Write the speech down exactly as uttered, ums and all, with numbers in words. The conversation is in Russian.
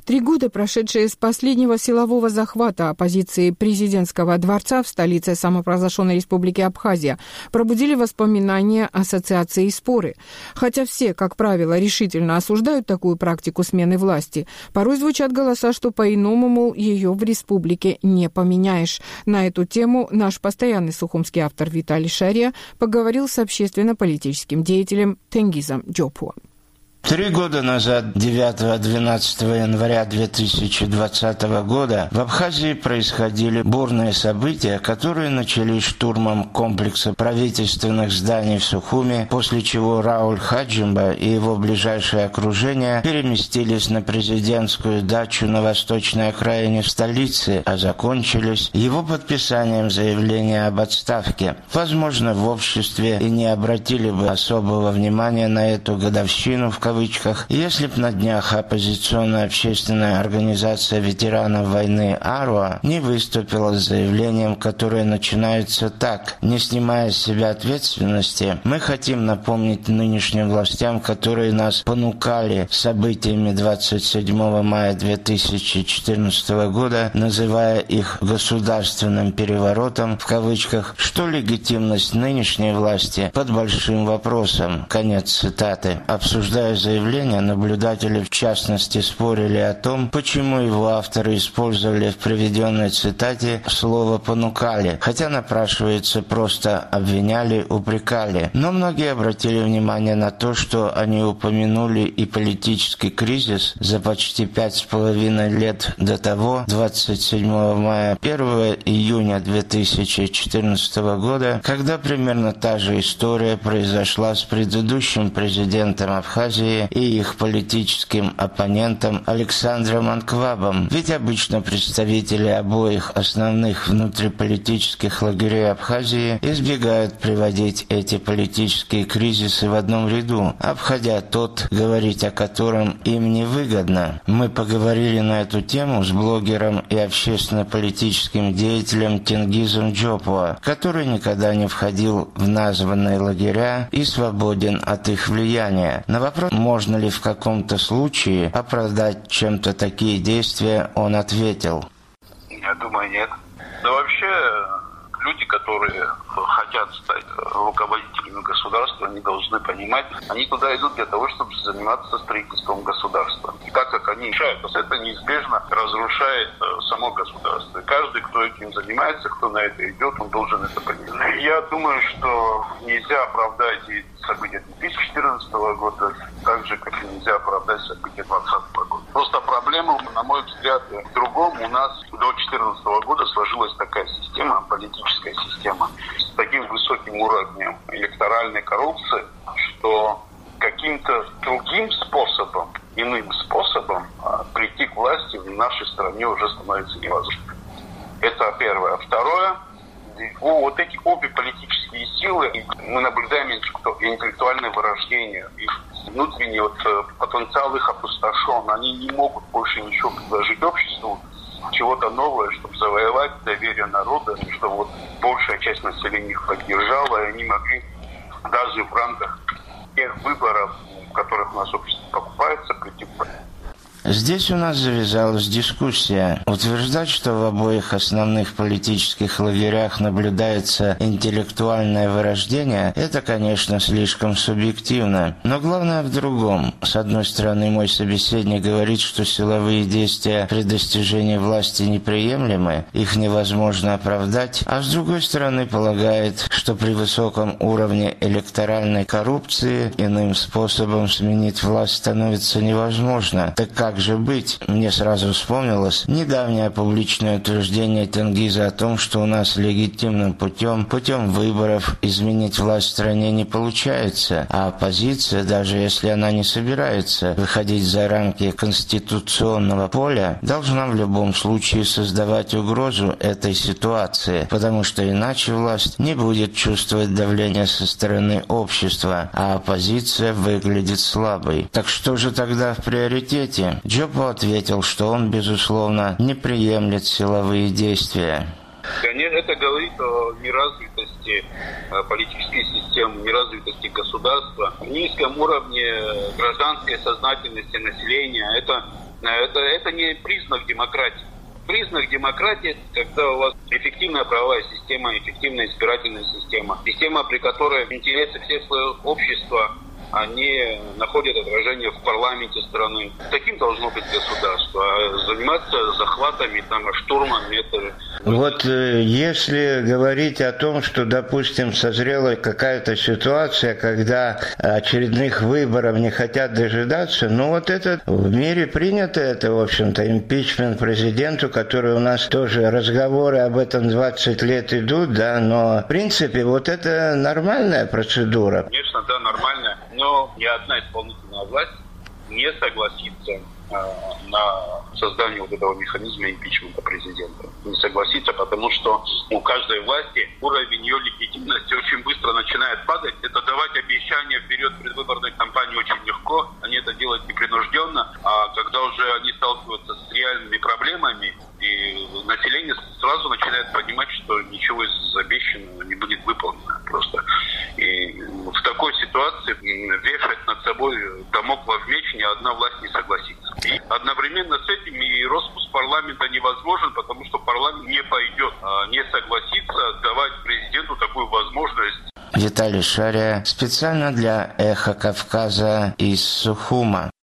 Три года, прошедшие с последнего силового захвата оппозиции президентского дворца в столице самопровозглашенной республики Абхазия, пробудили воспоминания, ассоциации и споры. Хотя все, как правило, решительно осуждают такую практику смены власти, порой звучат голоса, что по-иному, мол, ее в республике не поменяешь. На эту тему наш постоянный сухумский автор Виталий Шария поговорил с общественно-политическим деятелем Тенгизом Джопуа. Три года назад, девятого-двенадцатого января две тысячи двадцатого года, в Абхазии происходили бурные события, которые начались штурмом комплекса правительственных зданий в Сухуми, после чего Рауль Хаджимба и его ближайшее окружение переместились на президентскую дачу на восточной окраине столицы, а закончились его подписанием заявления об отставке. Возможно, в обществе и не обратили бы особого внимания на эту годовщину в кавычках, если б на днях оппозиционная общественная организация ветеранов войны АРУА не выступила с заявлением, которое начинается так: не снимая с себя ответственности, мы хотим напомнить нынешним властям, которые нас понукали событиями двадцать седьмого мая две тысячи четырнадцатого года, называя их государственным переворотом в кавычках, что легитимность нынешней власти под большим вопросом. Конец цитаты. Обсуждая заявление, наблюдатели в частности спорили о том, почему его авторы использовали в приведенной цитате слово «понукали», хотя напрашивается просто обвиняли, упрекали. Но многие обратили внимание на то, что они упомянули и политический кризис за почти пять с половиной лет до того, двадцать седьмого мая, первого июня две тысячи четырнадцатого года, когда примерно та же история произошла с предыдущим президентом Абхазии и их политическим оппонентом Александром Анквабом. Ведь обычно представители обоих основных внутриполитических лагерей Абхазии избегают приводить эти политические кризисы в одном ряду, обходя тот, говорить о котором им невыгодно. Мы поговорили на эту тему с блогером и общественно-политическим деятелем Тенгизом Джопуа, который никогда не входил в названные лагеря и свободен от их влияния. На вопрос, можно ли в каком-то случае оправдать чем-то такие действия, он ответил: я думаю, нет. Да вообще, люди, которые хотят стать руководителями государства, они должны понимать, они туда идут для того, чтобы заниматься строительством государства. И так как они решают, это неизбежно разрушает само государство. И каждый, кто этим занимается, кто на это идет, он должен это понимать. Я думаю, что нельзя оправдать и события две тысячи четырнадцатого года, так же, как и нельзя оправдать события двадцатого года. Просто проблема, на мой взгляд, в другом. У нас до две тысячи четырнадцатого года сложилась такая система, политическая система, с таким высоким уровнем электоральной коррупции, что каким-то другим способом, иным способом прийти к власти в нашей стране уже становится невозможно. Это первое. Второе. Вот эти обе политические силы, мы наблюдаем интеллектуальное вырождение, их внутренний вот потенциал их опустошен, они не могут больше ничего предложить обществу, чего-то новое, чтобы завоевать доверие народа, чтобы вот большая часть населения их поддержала, и они могли даже в рамках тех выборов, в которых у нас общество покупается, прийти к власти. Здесь у нас завязалась дискуссия. Утверждать, что в обоих основных политических лагерях наблюдается интеллектуальное вырождение, это, конечно, слишком субъективно. Но главное в другом. С одной стороны, мой собеседник говорит, что силовые действия при достижении власти неприемлемы, их невозможно оправдать, а с другой стороны полагает, что при высоком уровне электоральной коррупции иным способом сменить власть становится невозможно. Так как же быть? Мне сразу вспомнилось недавнее публичное утверждение Тенгиза о том, что у нас легитимным путем, путем выборов, изменить власть в стране не получается, а оппозиция, даже если она не собирается выходить за рамки конституционного поля, должна в любом случае создавать угрозу этой ситуации, потому что иначе власть не будет чувствовать давление со стороны общества, а оппозиция выглядит слабой. Так что же тогда в приоритете? Джопуа ответил, что он, безусловно, не приемлет силовые действия. Конечно, это говорит о неразвитости политической системы, неразвитости государства, низком уровне гражданской сознательности населения. Это Это, это не признак демократии. Признак демократии, когда у вас эффективная правовая система, эффективная избирательная система, система, при которой интересы всех слоев общества, они находят отражение в парламенте страны. Таким должно быть государство. А заниматься захватами, там, штурмами, это... Вот э, если говорить о том, что, допустим, созрела какая-то ситуация, когда очередных выборов не хотят дожидаться, ну вот это в мире принято, это, в общем-то, импичмент президенту, который у нас тоже разговоры об этом двадцать лет идут, да, но в принципе вот это нормальная процедура. Конечно, да, нормальная. Но ни одна исполнительная власть не согласится э, на создание вот этого механизма импичмента президента. Не согласится, потому что у каждой власти уровень ее легитимности очень быстро начинает падать. Это давать обещания вперед предвыборной кампании очень легко. Они это делают непринужденно. А когда уже они сталкиваются с реальными проблемами, и население сразу начинает понимать, что ничего из обещанного не будет выполнено просто. И в такой ситуации вешать над собой дамоклов меч ни одна власть не согласится. И одновременно с этим и распуск парламента невозможен, потому что парламент не пойдет, не согласится давать президенту такую возможность. Виталий Шария специально для «Эхо Кавказа» из Сухума.